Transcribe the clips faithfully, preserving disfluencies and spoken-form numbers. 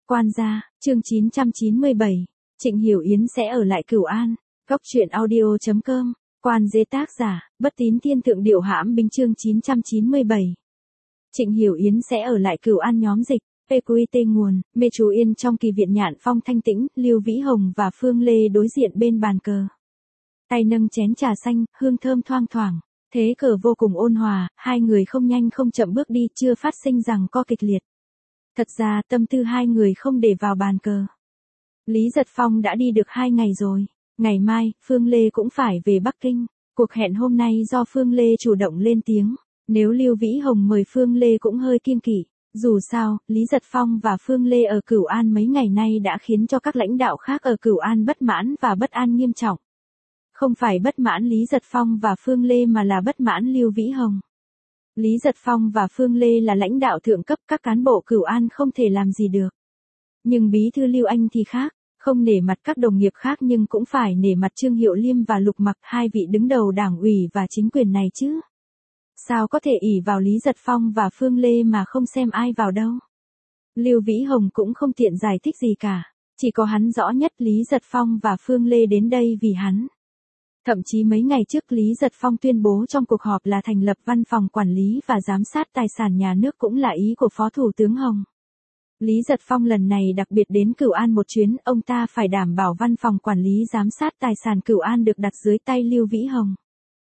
Quan gia, chương chín trăm chín mươi bảy, Trịnh Hiểu Yến sẽ ở lại Cửu An. Góc truyện audio chấm com, Quan Dê tác giả, Bất Tín Thiên Thượng Điệu Hãm Binh chương chín trăm chín mươi bảy. Trịnh Hiểu Yến sẽ ở lại Cửu An nhóm dịch. pê quy tê nguồn, mê chú yên trong kỳ viện Nhạn Phong thanh tĩnh, Lưu Vĩ Hồng và Phương Lê đối diện bên bàn cờ. Tay nâng chén trà xanh, hương thơm thoang thoảng. Thế cờ vô cùng ôn hòa, hai người không nhanh không chậm bước đi, chưa phát sinh rằng co kịch liệt. Thật ra tâm tư hai người không để vào bàn cờ. Lý Giật Phong đã đi được hai ngày rồi. Ngày mai, Phương Lê cũng phải về Bắc Kinh. Cuộc hẹn hôm nay do Phương Lê chủ động lên tiếng. Nếu Lưu Vĩ Hồng mời Phương Lê cũng hơi kiêng kỵ. Dù sao, Lý Giật Phong và Phương Lê ở Cửu An mấy ngày nay đã khiến cho các lãnh đạo khác ở Cửu An bất mãn và bất an nghiêm trọng. Không phải bất mãn Lý Giật Phong và Phương Lê mà là bất mãn Lưu Vĩ Hồng. Lý Giật Phong và Phương Lê là lãnh đạo thượng cấp, các cán bộ Cửu An không thể làm gì được. Nhưng bí thư Lưu Anh thì khác, không nể mặt các đồng nghiệp khác nhưng cũng phải nể mặt Trương Hiệu Liêm và Lục Mặc, hai vị đứng đầu đảng ủy và chính quyền này chứ. Sao có thể ỷ vào Lý Giật Phong và Phương Lê mà không xem ai vào đâu. Lưu Vĩ Hồng cũng không tiện giải thích gì cả, chỉ có hắn rõ nhất Lý Giật Phong và Phương Lê đến đây vì hắn. Thậm chí mấy ngày trước Lý Giật Phong tuyên bố trong cuộc họp là thành lập văn phòng quản lý và giám sát tài sản nhà nước cũng là ý của Phó Thủ tướng Hồng. Lý Giật Phong lần này đặc biệt đến Cửu An một chuyến, ông ta phải đảm bảo văn phòng quản lý giám sát tài sản Cửu An được đặt dưới tay Lưu Vĩ Hồng.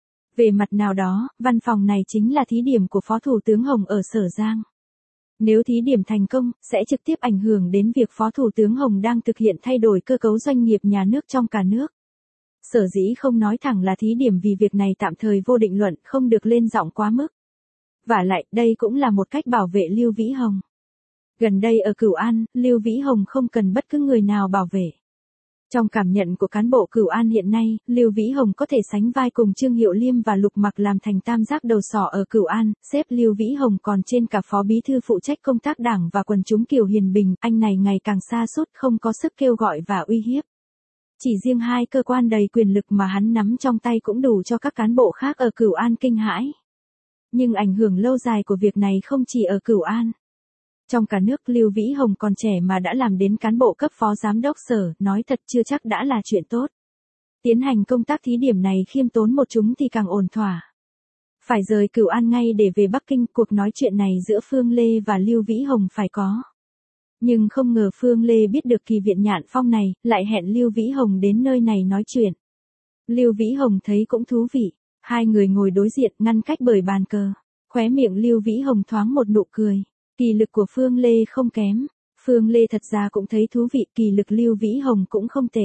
Về mặt nào đó, văn phòng này chính là thí điểm của Phó Thủ tướng Hồng ở Sở Giang. Nếu thí điểm thành công, sẽ trực tiếp ảnh hưởng đến việc Phó Thủ tướng Hồng đang thực hiện thay đổi cơ cấu doanh nghiệp nhà nước trong cả nước. Sở dĩ không nói thẳng là thí điểm vì việc này tạm thời vô định luận, không được lên giọng quá mức. Vả lại, đây cũng là một cách bảo vệ Lưu Vĩ Hồng. Gần đây ở Cửu An, Lưu Vĩ Hồng không cần bất cứ người nào bảo vệ. Trong cảm nhận của cán bộ Cửu An hiện nay, Lưu Vĩ Hồng có thể sánh vai cùng Trương Hiệu Liêm và Lục Mặc làm thành tam giác đầu sỏ ở Cửu An, xếp Lưu Vĩ Hồng còn trên cả phó bí thư phụ trách công tác đảng và quần chúng Kiều Hiền Bình, anh này ngày càng sa sút, không có sức kêu gọi và uy hiếp. Chỉ riêng hai cơ quan đầy quyền lực mà hắn nắm trong tay cũng đủ cho các cán bộ khác ở Cửu An kinh hãi. Nhưng ảnh hưởng lâu dài của việc này không chỉ ở Cửu An. Trong cả nước, Lưu Vĩ Hồng còn trẻ mà đã làm đến cán bộ cấp phó giám đốc sở, nói thật chưa chắc đã là chuyện tốt. Tiến hành công tác thí điểm này khiêm tốn một chúng thì càng ổn thỏa. Phải rời Cửu An ngay để về Bắc Kinh, cuộc nói chuyện này giữa Phương Lê và Lưu Vĩ Hồng phải có. Nhưng không ngờ Phương Lê biết được kỳ viện Nhạn Phong này, lại hẹn Lưu Vĩ Hồng đến nơi này nói chuyện. Lưu Vĩ Hồng thấy cũng thú vị, hai người ngồi đối diện ngăn cách bởi bàn cờ. Khóe miệng Lưu Vĩ Hồng thoáng một nụ cười. Kỳ lực của Phương Lê không kém. Phương Lê thật ra cũng thấy thú vị, kỳ lực Lưu Vĩ Hồng cũng không tệ.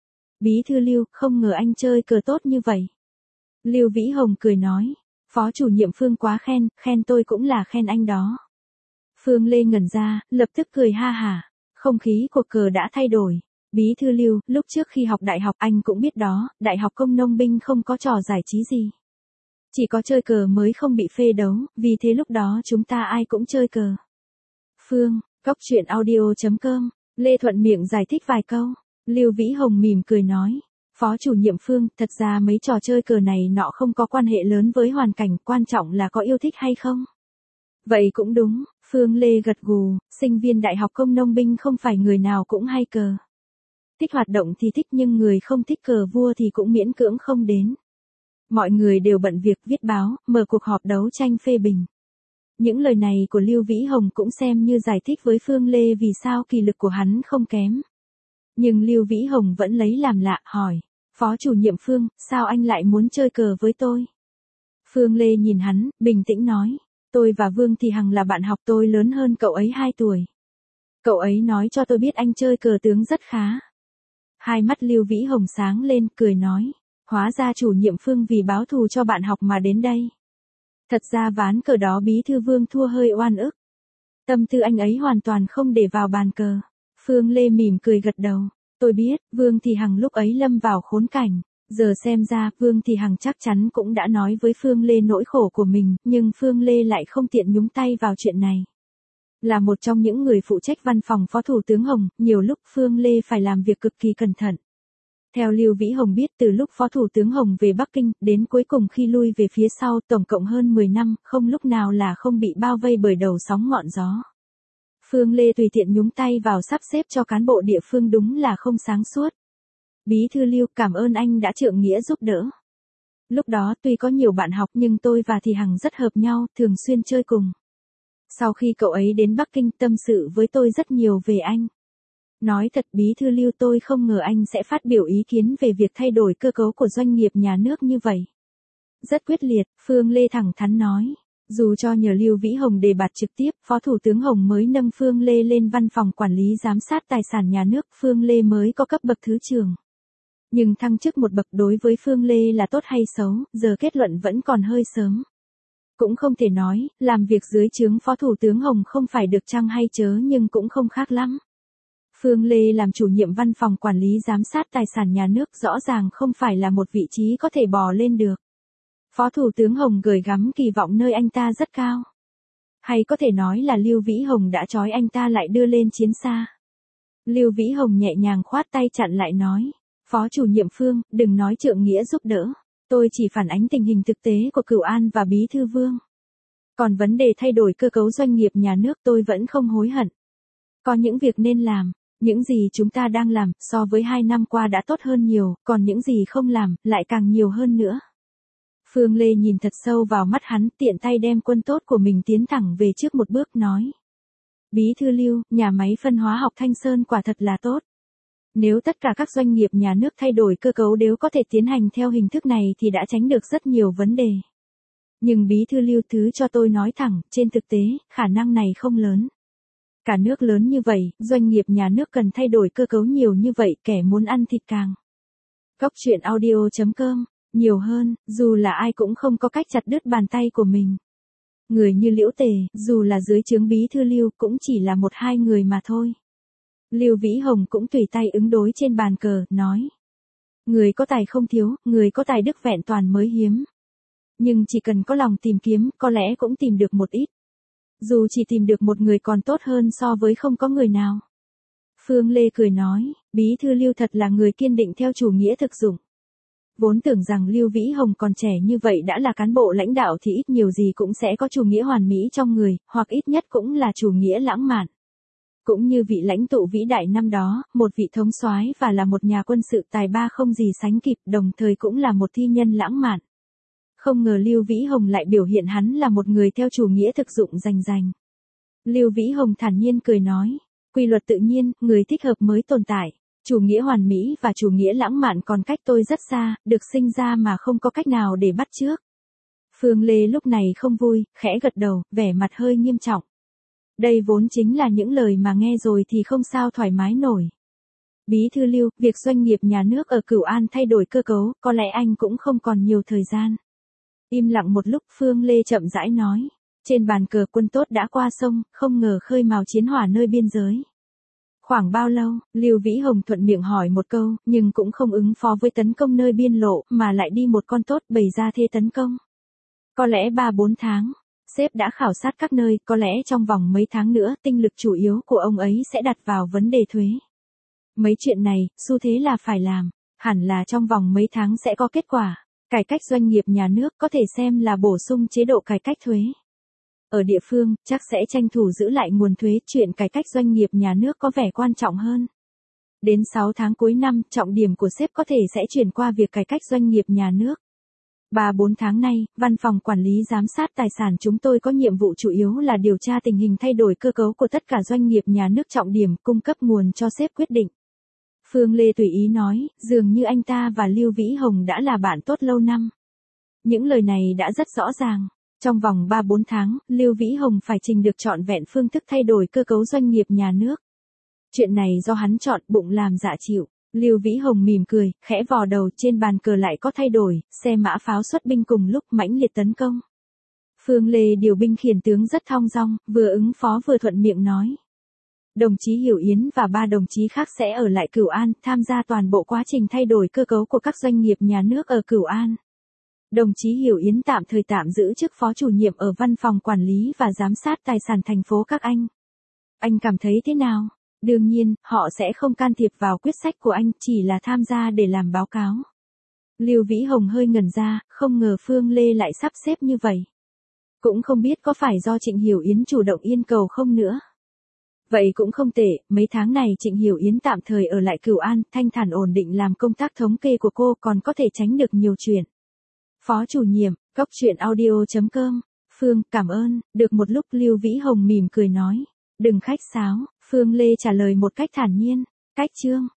Bí thư Lưu, không ngờ anh chơi cờ tốt như vậy. Lưu Vĩ Hồng cười nói, Phó chủ nhiệm Phương quá khen, khen tôi cũng là khen anh đó. Phương Lê ngẩn ra, lập tức cười ha hả. Không khí cuộc cờ đã thay đổi. Bí thư Lưu, lúc trước khi học đại học anh cũng biết đó, đại học công nông binh không có trò giải trí gì. Chỉ có chơi cờ mới không bị phê đấu, vì thế lúc đó chúng ta ai cũng chơi cờ. Phương, góc truyện audio chấm com, Lê Thuận miệng giải thích vài câu. Lưu Vĩ Hồng mỉm cười nói, Phó chủ nhiệm Phương, thật ra mấy trò chơi cờ này nọ không có quan hệ lớn với hoàn cảnh, quan trọng là có yêu thích hay không. Vậy cũng đúng, Phương Lê gật gù, sinh viên đại học công nông binh không phải người nào cũng hay cờ. Thích hoạt động thì thích nhưng người không thích cờ vua thì cũng miễn cưỡng không đến. Mọi người đều bận việc viết báo, mở cuộc họp đấu tranh phê bình. Những lời này của Lưu Vĩ Hồng cũng xem như giải thích với Phương Lê vì sao kỳ lực của hắn không kém. Nhưng Lưu Vĩ Hồng vẫn lấy làm lạ, hỏi, Phó chủ nhiệm Phương, sao anh lại muốn chơi cờ với tôi? Phương Lê nhìn hắn, bình tĩnh nói, tôi và Vương Thị Hằng là bạn học, tôi lớn hơn cậu ấy hai tuổi. Cậu ấy nói cho tôi biết anh chơi cờ tướng rất khá. Hai mắt Lưu Vĩ Hồng sáng lên, cười nói, hóa ra chủ nhiệm Phương vì báo thù cho bạn học mà đến đây. Thật ra ván cờ đó bí thư Vương thua hơi oan ức. Tâm tư anh ấy hoàn toàn không để vào bàn cờ. Phương Lê mỉm cười gật đầu. Tôi biết, Vương Thị Hằng lúc ấy lâm vào khốn cảnh. Giờ xem ra, Vương Thị Hằng chắc chắn cũng đã nói với Phương Lê nỗi khổ của mình, nhưng Phương Lê lại không tiện nhúng tay vào chuyện này. Là một trong những người phụ trách văn phòng Phó Thủ tướng Hồng, nhiều lúc Phương Lê phải làm việc cực kỳ cẩn thận. Theo Lưu Vĩ Hồng biết, từ lúc Phó Thủ tướng Hồng về Bắc Kinh, đến cuối cùng khi lui về phía sau, tổng cộng hơn mười năm, không lúc nào là không bị bao vây bởi đầu sóng ngọn gió. Phương Lê tùy tiện nhúng tay vào sắp xếp cho cán bộ địa phương đúng là không sáng suốt. Bí thư Lưu, cảm ơn anh đã trượng nghĩa giúp đỡ. Lúc đó tuy có nhiều bạn học nhưng tôi và Thì Hằng rất hợp nhau, thường xuyên chơi cùng. Sau khi cậu ấy đến Bắc Kinh tâm sự với tôi rất nhiều về anh. Nói thật Bí thư Lưu, tôi không ngờ anh sẽ phát biểu ý kiến về việc thay đổi cơ cấu của doanh nghiệp nhà nước như vậy. Rất quyết liệt, Phương Lê thẳng thắn nói. Dù cho nhờ Lưu Vĩ Hồng đề bạt trực tiếp, Phó Thủ tướng Hồng mới nâng Phương Lê lên văn phòng quản lý giám sát tài sản nhà nước, Phương Lê mới có cấp bậc thứ trưởng. Nhưng thăng chức một bậc đối với Phương Lê là tốt hay xấu, giờ kết luận vẫn còn hơi sớm. Cũng không thể nói, làm việc dưới trướng Phó Thủ tướng Hồng không phải được chăng hay chớ nhưng cũng không khác lắm. Phương Lê làm chủ nhiệm văn phòng quản lý giám sát tài sản nhà nước rõ ràng không phải là một vị trí có thể bò lên được. Phó Thủ tướng Hồng gửi gắm kỳ vọng nơi anh ta rất cao. Hay có thể nói là Lưu Vĩ Hồng đã trói anh ta lại đưa lên chiến xa. Lưu Vĩ Hồng nhẹ nhàng khoát tay chặn lại nói. Phó chủ nhiệm Phương, đừng nói trượng nghĩa giúp đỡ. Tôi chỉ phản ánh tình hình thực tế của Cửu An và Bí thư Vương. Còn vấn đề thay đổi cơ cấu doanh nghiệp nhà nước tôi vẫn không hối hận. Có những việc nên làm, những gì chúng ta đang làm so với hai năm qua đã tốt hơn nhiều, còn những gì không làm lại càng nhiều hơn nữa. Phương Lê nhìn thật sâu vào mắt hắn, tiện tay đem quân tốt của mình tiến thẳng về trước một bước nói. Bí thư Lưu, nhà máy phân hóa học Thanh Sơn quả thật là tốt. Nếu tất cả các doanh nghiệp nhà nước thay đổi cơ cấu đều có thể tiến hành theo hình thức này thì đã tránh được rất nhiều vấn đề. Nhưng Bí thư Lưu, thứ cho tôi nói thẳng, trên thực tế, khả năng này không lớn. Cả nước lớn như vậy, doanh nghiệp nhà nước cần thay đổi cơ cấu nhiều như vậy, kẻ muốn ăn thịt càng. Góc truyện audio chấm com, nhiều hơn, dù là ai cũng không có cách chặt đứt bàn tay của mình. Người như Liễu Tề, dù là dưới trướng Bí thư Lưu cũng chỉ là một hai người mà thôi. Lưu Vĩ Hồng cũng tùy tay ứng đối trên bàn cờ, nói. Người có tài không thiếu, người có tài đức vẹn toàn mới hiếm. Nhưng chỉ cần có lòng tìm kiếm, có lẽ cũng tìm được một ít. Dù chỉ tìm được một người còn tốt hơn so với không có người nào. Phương Lê cười nói, Bí thư Lưu thật là người kiên định theo chủ nghĩa thực dụng. Vốn tưởng rằng Lưu Vĩ Hồng còn trẻ như vậy đã là cán bộ lãnh đạo thì ít nhiều gì cũng sẽ có chủ nghĩa hoàn mỹ trong người, hoặc ít nhất cũng là chủ nghĩa lãng mạn. Cũng như vị lãnh tụ vĩ đại năm đó, một vị thống soái và là một nhà quân sự tài ba không gì sánh kịp, đồng thời cũng là một thi nhân lãng mạn. Không ngờ Lưu Vĩ Hồng lại biểu hiện hắn là một người theo chủ nghĩa thực dụng rành rành. Lưu Vĩ Hồng thản nhiên cười nói, quy luật tự nhiên, người thích hợp mới tồn tại. Chủ nghĩa hoàn mỹ và chủ nghĩa lãng mạn còn cách tôi rất xa, được sinh ra mà không có cách nào để bắt chước. Phương Lê lúc này không vui, khẽ gật đầu, vẻ mặt hơi nghiêm trọng. Đây vốn chính là những lời mà nghe rồi thì không sao thoải mái nổi. Bí thư Lưu, việc doanh nghiệp nhà nước ở Cửu An thay đổi cơ cấu, có lẽ anh cũng không còn nhiều thời gian. Im lặng một lúc, Phương Lê chậm rãi nói. Trên bàn cờ quân tốt đã qua sông, không ngờ khơi mào chiến hỏa nơi biên giới. Khoảng bao lâu, Lưu Vĩ Hồng thuận miệng hỏi một câu, nhưng cũng không ứng phó với tấn công nơi biên lộ, mà lại đi một con tốt bày ra thế tấn công. Có lẽ ba bốn tháng, sếp đã khảo sát các nơi, có lẽ trong vòng mấy tháng nữa, tinh lực chủ yếu của ông ấy sẽ đặt vào vấn đề thuế. Mấy chuyện này, xu thế là phải làm, hẳn là trong vòng mấy tháng sẽ có kết quả. Cải cách doanh nghiệp nhà nước có thể xem là bổ sung chế độ cải cách thuế. Ở địa phương, chắc sẽ tranh thủ giữ lại nguồn thuế, chuyện cải cách doanh nghiệp nhà nước có vẻ quan trọng hơn. Đến sáu tháng cuối năm, trọng điểm của sếp có thể sẽ chuyển qua việc cải cách doanh nghiệp nhà nước. ba bốn tháng nay, văn phòng quản lý giám sát tài sản chúng tôi có nhiệm vụ chủ yếu là điều tra tình hình thay đổi cơ cấu của tất cả doanh nghiệp nhà nước, trọng điểm cung cấp nguồn cho sếp quyết định. Phương Lê tùy ý nói, dường như anh ta và Lưu Vĩ Hồng đã là bạn tốt lâu năm. Những lời này đã rất rõ ràng. Trong vòng ba bốn tháng, Lưu Vĩ Hồng phải trình được trọn vẹn phương thức thay đổi cơ cấu doanh nghiệp nhà nước. Chuyện này do hắn chọn, bụng làm dạ chịu. Lưu Vĩ Hồng mỉm cười, khẽ vò đầu, trên bàn cờ lại có thay đổi, xe mã pháo xuất binh cùng lúc mãnh liệt tấn công. Phương Lê điều binh khiển tướng rất thong dong, vừa ứng phó vừa thuận miệng nói. Đồng chí Hiểu Yến và ba đồng chí khác sẽ ở lại Cửu An, tham gia toàn bộ quá trình thay đổi cơ cấu của các doanh nghiệp nhà nước ở Cửu An. Đồng chí Hiểu Yến tạm thời tạm giữ chức phó chủ nhiệm ở văn phòng quản lý và giám sát tài sản thành phố các anh. Anh cảm thấy thế nào? Đương nhiên, họ sẽ không can thiệp vào quyết sách của anh, chỉ là tham gia để làm báo cáo. Lưu Vĩ Hồng hơi ngẩn ra, không ngờ Phương Lê lại sắp xếp như vậy. Cũng không biết có phải do Trịnh Hiểu Yến chủ động yêu cầu không nữa. Vậy cũng không tệ, mấy tháng này Trịnh Hiểu Yến tạm thời ở lại Cửu An, thanh thản ổn định làm công tác thống kê của cô còn có thể tránh được nhiều chuyện. Phó chủ nhiệm, Cốc truyện audio chấm com, Phương, cảm ơn, được một lúc Lưu Vĩ Hồng mỉm cười nói. Đừng khách sáo, Phương Lê trả lời một cách thản nhiên, cách chương.